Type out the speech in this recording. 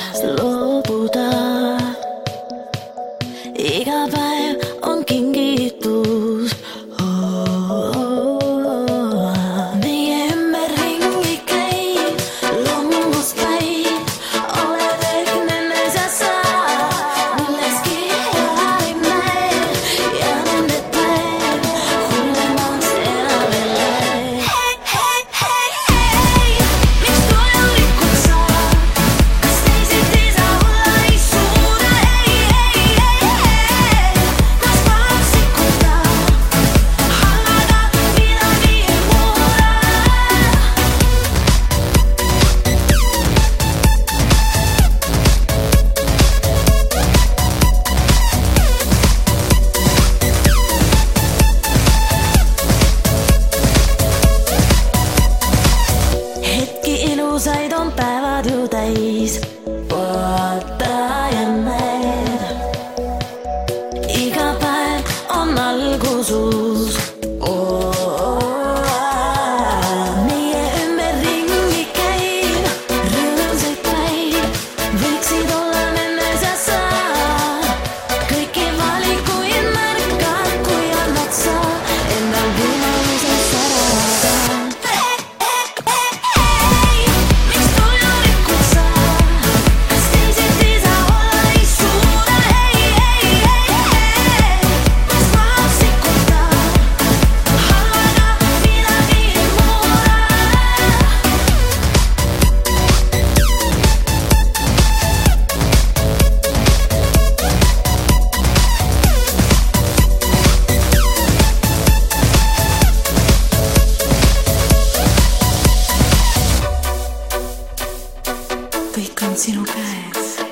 loobuda. Iga päev on kingitus. Meie ümber ringi käib, loomust käib, oled ehk nendes ja sa milleski ei näe ja nende päev hullemaks enam ei lähe. Miks tulevikud sa, kas teisiti sa olla ei suuda? Kas paksikuta hallada midagi ei muuda? Hetki ilusaid on päevad ju täis, vaata ja näed. Iga päev on algus uus. Meie ümber ringi käib, rõõmsaid päev võiksid olla nendes ja sa kõiki valikuid märkad, kui annad sa endal võimaluse särada. Miks tulevikud sa, kas teisiti sa olla ei suuda? Kas paksikuta hallada midagi ei muuda? Kõik on sinu käes.